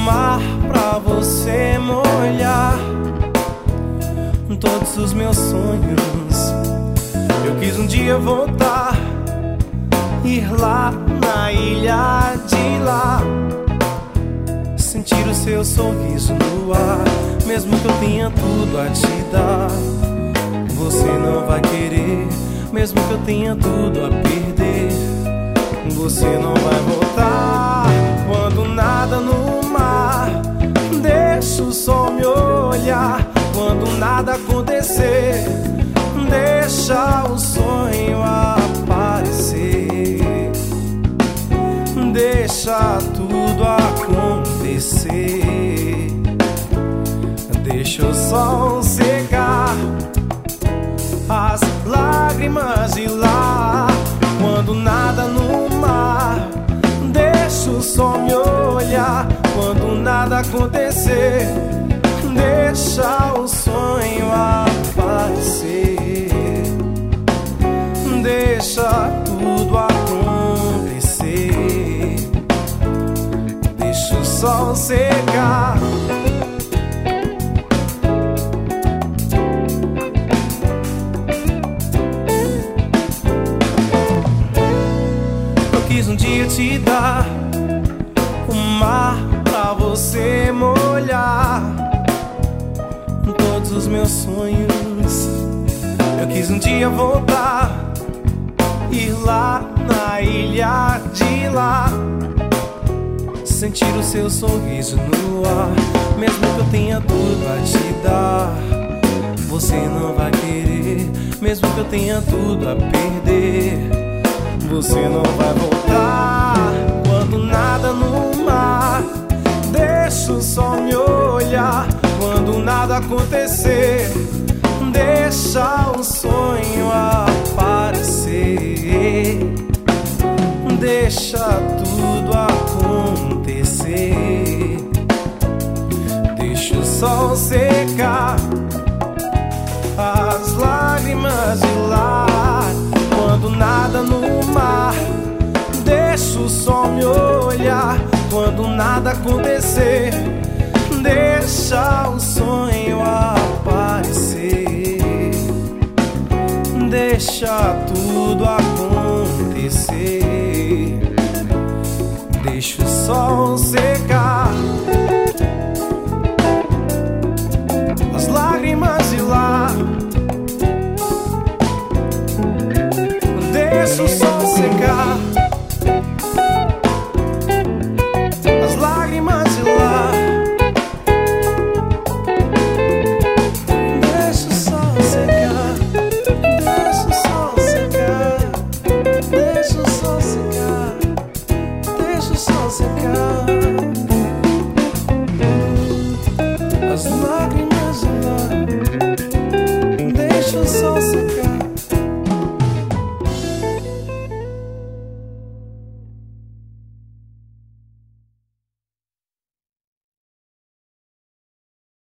mar pra você molhar todos os meus sonhos. Eu quis um dia voltar, ir lá na ilha de lá, sentir o seu sorriso no ar. Mesmo que eu tenha tudo a te dar, você não vai querer. Mesmo que eu tenha tudo a perder, você não vai voltar. Quando nada no mar, deixa o sol me olhar. Quando nada acontecer, deixa o sonho aparecer. Deixa tudo acontecer. Deixa o sol secar as lágrimas de lá. Quando nada no mar, deixa o sol me olhar. Quando nada acontecer, deixa o sonho aparecer. Deixa tudo acontecer. Deixa o sol secar. Eu quis um dia te dar o mar pra você molhar todos os meus sonhos. Eu quis um dia voltar, ir lá na ilha de lá, sentir o seu sorriso no ar. Mesmo que eu tenha tudo a te dar, você não vai querer. Mesmo que eu tenha tudo a perder, você não vai voltar. Quando nada no mar, deixa o sol me olhar. Quando nada acontecer, deixa o sonho aparecer. Deixa tudo acontecer. Deixa o sol secar as lágrimas de lá. Quando nada no mar, deixa o sol me olhar. Quando nada acontecer, deixa o sonho aparecer. Deixa tudo acontecer. Deixa o sol secar as lágrimas de lá. Deixa o sol secar as lágrimas de lá. Deixa o sol secar. Deixa o sol secar. Deixa o sol secar. Deixa o sol secar as lágrimas de lá. Deixa o sol secar.